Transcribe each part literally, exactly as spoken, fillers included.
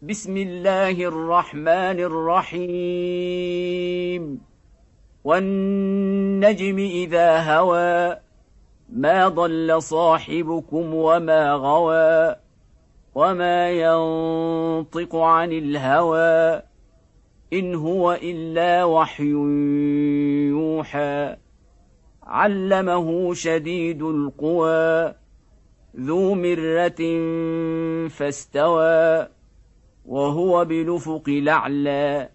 بسم الله الرحمن الرحيم والنجم إذا هوى ما ضل صاحبكم وما غوى وما ينطق عن الهوى إن هو إلا وحي يوحى علمه شديد القوى ذو مرة فاستوى وهو بالأفق الأعلى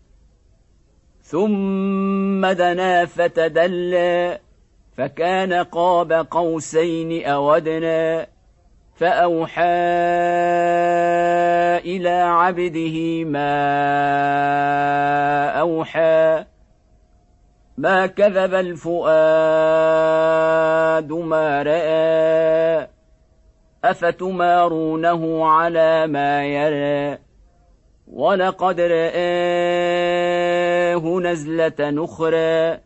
ثم دنا فتدلى فكان قاب قوسين أو أدنى فأوحى إلى عبده ما أوحى ما كذب الفؤاد ما رأى أفتمارونه على ما يرى ولقد رآه نزلة أخرى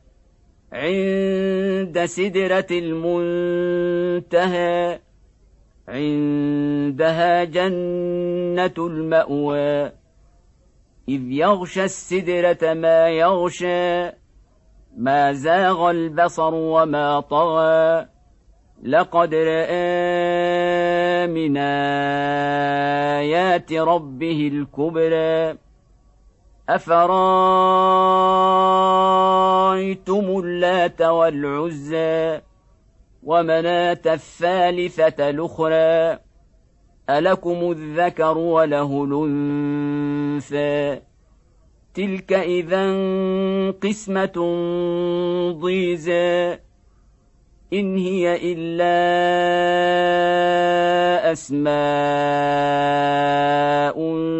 عند سدرة المنتهى عندها جنة المأوى إذ يغشى السدرة ما يغشى ما زاغ البصر وما طغى لقد رأى من آيات ربه الكبرى أفرايتم اللات والعزى ومناة الثالثة الأخرى ألكم الذكر وله الأنثى تلك إذا قسمة ضيزى إن هي إلا أسماء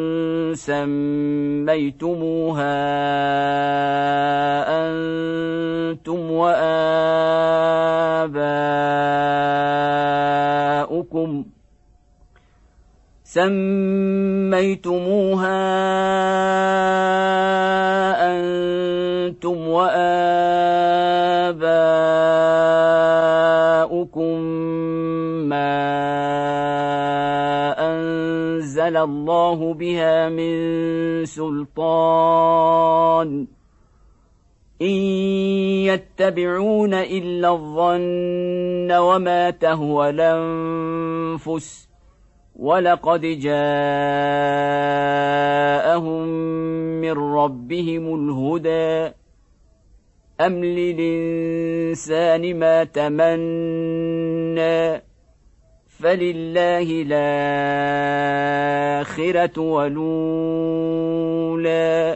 سميتموها أنتم وآباؤكم سميتموها أنتم وآباؤكم ما أنزل الله بها من سلطان إن يتبعون إلا الظن وما تهوى الأنفس ولقد جاءهم من ربهم الهدى أم للإنسان ما تمنى فلله الآخرة والأولى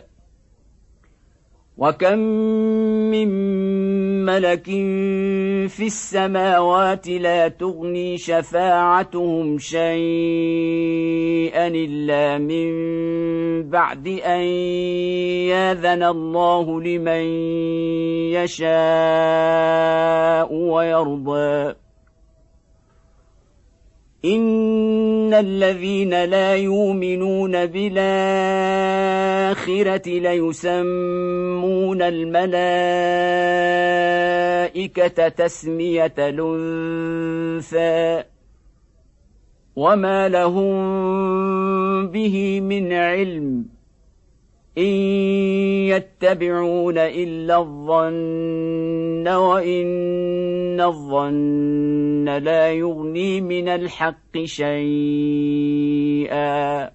وكم من ملك في السماوات لا تغني شفاعتهم شيئا إلا من بعد أن يأذن الله لمن يشاء ويرضى إن الذين لا يؤمنون بالآخرة ليسمون الملائكة تسمية الأنثى وما لهم به من علم إن يتبعون إلا الظن وإن الظن لا يغني من الحق شيئا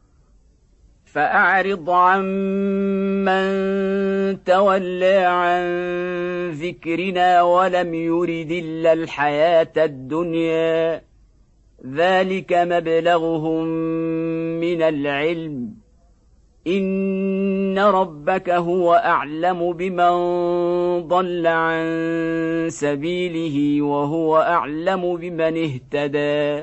فأعرض عن من تولى عن ذكرنا ولم يرد إلا الحياة الدنيا ذلك مبلغهم من العلم إن ربك هو أعلم بمن ضل عن سبيله وهو أعلم بمن اهتدى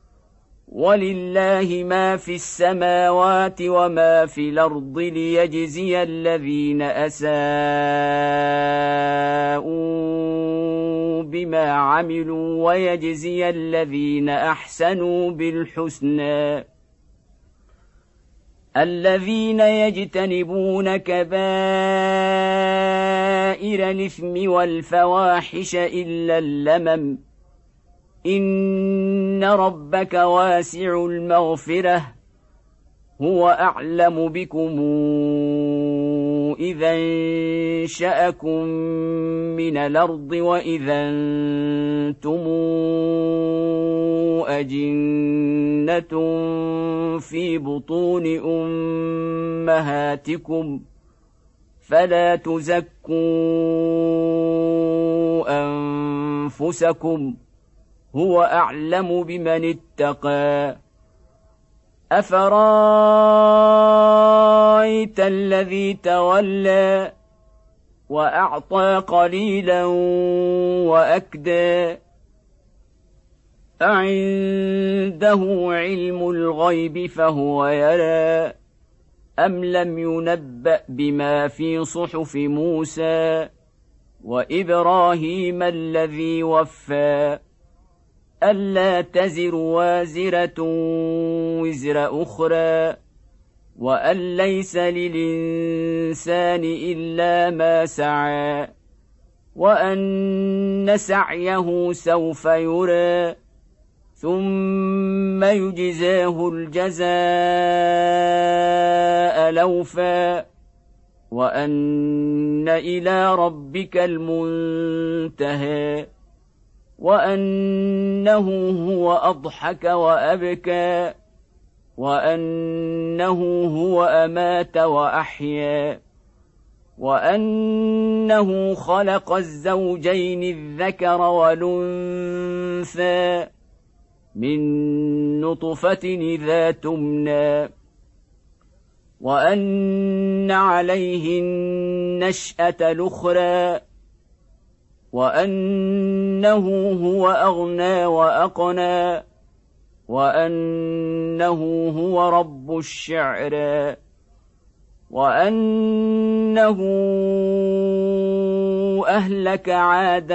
ولله ما في السماوات وما في الأرض ليجزي الذين أساءوا بما عملوا ويجزي الذين أحسنوا بالحسنى الذين يجتنبون كبائر الإثم والفواحش إلا اللمم إن ربك واسع المغفرة هو أعلم بكم إذا انشأكم من الأرض وإذا أنتم أجنة في بطون أمهاتكم فلا تزكوا أنفسكم هو أعلم بمن اتقى أفرأيت الذي تولى وأعطى قليلا وأكدى أعنده علم الغيب فهو يرى أم لم ينبأ بما في صحف موسى وإبراهيم الذي وفى ألا تزر وازرة وزر أخرى وأن ليس للإنسان إلا ما سعى وأن سعيه سوف يرى ثم يجزاه الجزاء الأوفى وأن إلى ربك المنتهى وأنه هو أضحك وأبكى وأنه هو أمات وأحيا وأنه خلق الزوجين الذكر والأنثى من نطفة إذا تمنى وأن عليه النشأة الأخرى وأنه هو أغنى وأقنى وأنه هو رب الشعرى وأنه أهلك عادا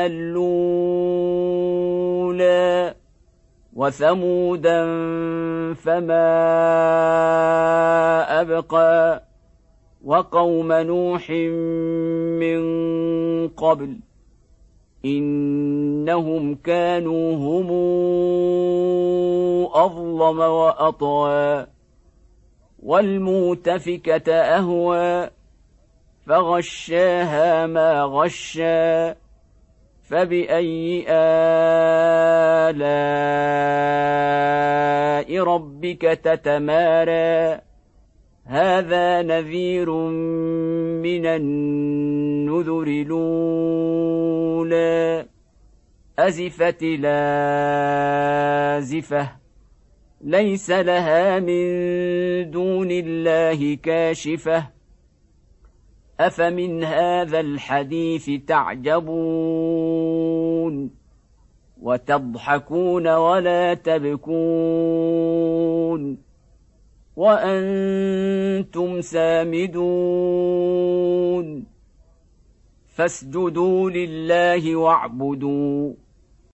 الأولى وثمودا فما أبقى وقوم نوح من قبل إنهم كانوا هم أظلم وأطغى والمؤتفكة أهوى فغشاها ما غشى فبأي آلاء ربك تتمارى هذا نذير من النذر الأولى أزفت لازفة ليس لها من دون الله كاشفة أفمن هذا الحديث تعجبون وتضحكون ولا تبكون وأنتم سامدون فاسجدوا لله واعبدوا